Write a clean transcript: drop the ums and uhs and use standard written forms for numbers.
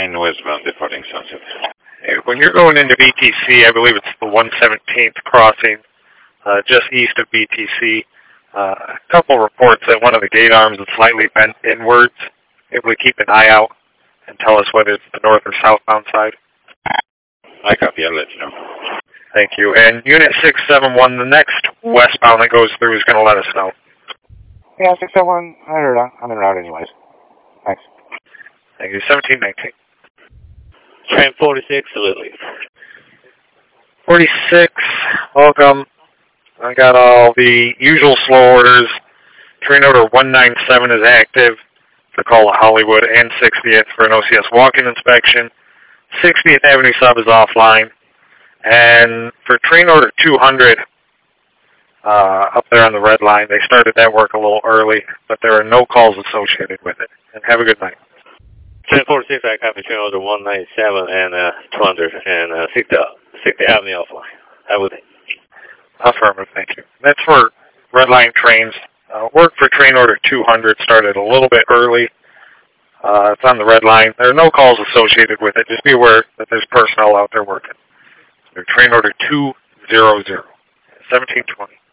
9 westbound departing Sunset. When you're going into BTC, I believe it's the 117th crossing, just east of BTC. A couple reports that one of the gate arms is slightly bent inwards. Able to keep an eye out and tell us whether it's the north or southbound side. I copy. I'll let you know. Thank you. And Unit 671, the next westbound that goes through is going to let us know. Yeah, 671. I'm en route anyways. Thanks. Thank you. 1719. Train 46, Lily. 46, welcome. I got all the usual slow orders. Train order 197 is active to call to Hollywood and 60th for an OCS walk-in inspection. 60th Avenue sub is offline. And for train order 200, up there on the red line, they started that work a little early, but there are no calls associated with it. And have a good night. Train 46, I copy train order 197 and 200 and 60th Avenue offline. I would. Affirmative, thank you. That's for red line trains. Work for train order 200 started a little bit early. It's on the red line. There are no calls associated with it. Just be aware that there's personnel out there working. So train order 200, 1720.